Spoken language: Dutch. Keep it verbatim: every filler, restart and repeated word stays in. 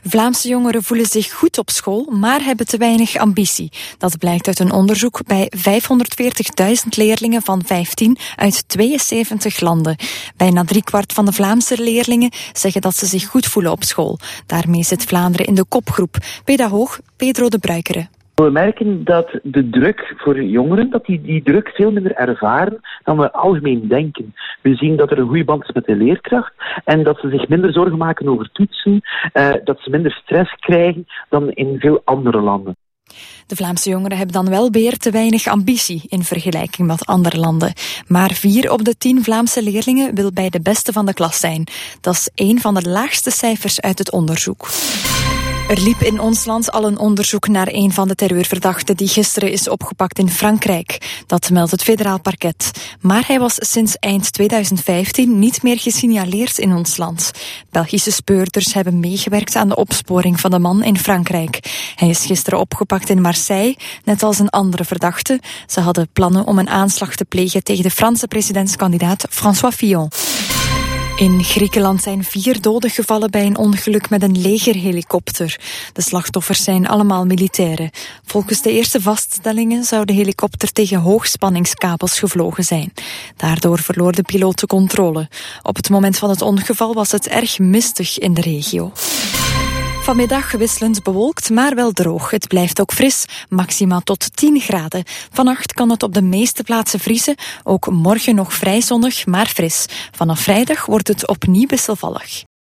Vlaamse jongeren voelen zich goed op school, maar hebben te weinig ambitie. Dat blijkt uit een onderzoek bij vijfhonderdveertigduizend leerlingen van vijftien uit tweeënzeventig landen. Bijna driekwart van de Vlaamse leerlingen zeggen dat ze zich goed voelen op school. Daarmee zit Vlaanderen in de kopgroep. Pedagoog Pedro de Bruikere. We merken dat de druk voor jongeren, dat die, die druk veel minder ervaren dan we algemeen denken. We zien dat er een goede band is met de leerkracht en dat ze zich minder zorgen maken over toetsen, uh, dat ze minder stress krijgen dan in veel andere landen. De Vlaamse jongeren hebben dan wel weer te weinig ambitie in vergelijking met andere landen. Maar vier op de tien Vlaamse leerlingen wil bij de beste van de klas zijn. Dat is één van de laagste cijfers uit het onderzoek. Er liep in ons land al een onderzoek naar een van de terreurverdachten die gisteren is opgepakt in Frankrijk. Dat meldt het federaal parket. Maar hij was sinds eind tweeduizend vijftien niet meer gesignaleerd in ons land. Belgische speurders hebben meegewerkt aan de opsporing van de man in Frankrijk. Hij is gisteren opgepakt in Marseille, net als een andere verdachte. Ze hadden plannen om een aanslag te plegen tegen de Franse presidentskandidaat François Fillon. In Griekenland zijn vier doden gevallen bij een ongeluk met een legerhelikopter. De slachtoffers zijn allemaal militairen. Volgens de eerste vaststellingen zou de helikopter tegen hoogspanningskabels gevlogen zijn. Daardoor verloor de piloot de controle. Op het moment van het ongeval was het erg mistig in de regio. Vanmiddag wisselend bewolkt, maar wel droog. Het blijft ook fris, maxima tot tien graden. Vannacht kan het op de meeste plaatsen vriezen. Ook morgen nog vrij zonnig, maar fris. Vanaf vrijdag wordt het opnieuw wisselvallig.